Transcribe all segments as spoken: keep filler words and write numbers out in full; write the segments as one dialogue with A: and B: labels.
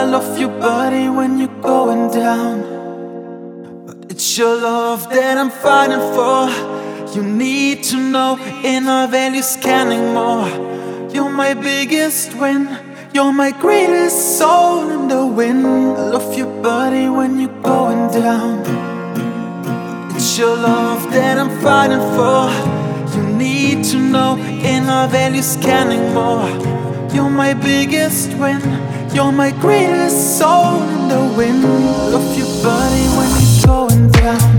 A: love you, buddy, when you're going down. But it's your love that I'm fighting for. You need to know inner values scanning more. You're my biggest win. You're my greatest soul in the wind. I love you, buddy, when you're going down. It's your love that I'm fighting for. You need to know inner values scanning more. You're my biggest win. You're my greatest soul in the wind. I love you, buddy, when you're going down.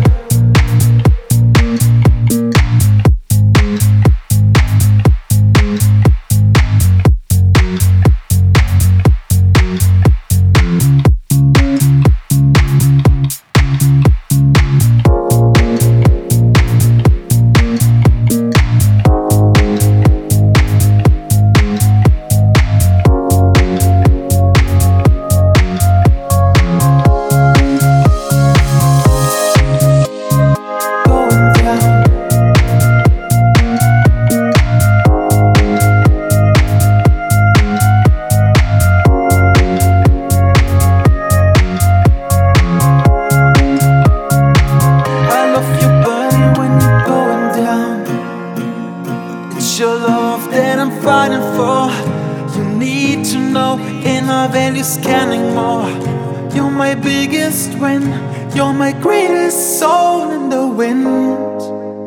A: It's your love that I'm fighting for. You need to know inner values scanning more. You're my biggest win. You're my greatest soul in the wind.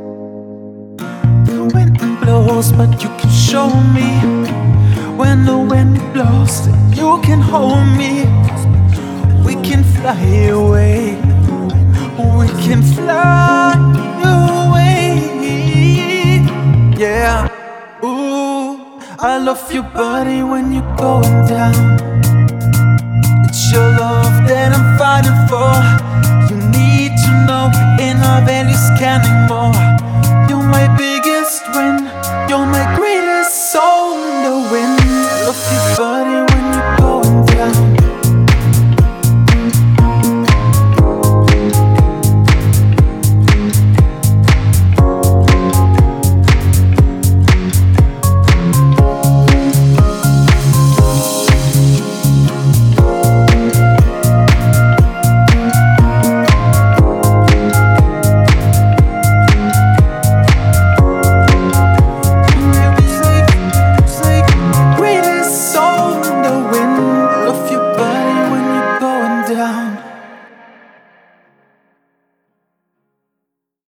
A: The wind blows, but you can show me. When the wind blows, then you can hold me. We can fly away. We can fly away. Yeah. Ooh, I love you, buddy, when you're going down. It's your love that I'm fighting for.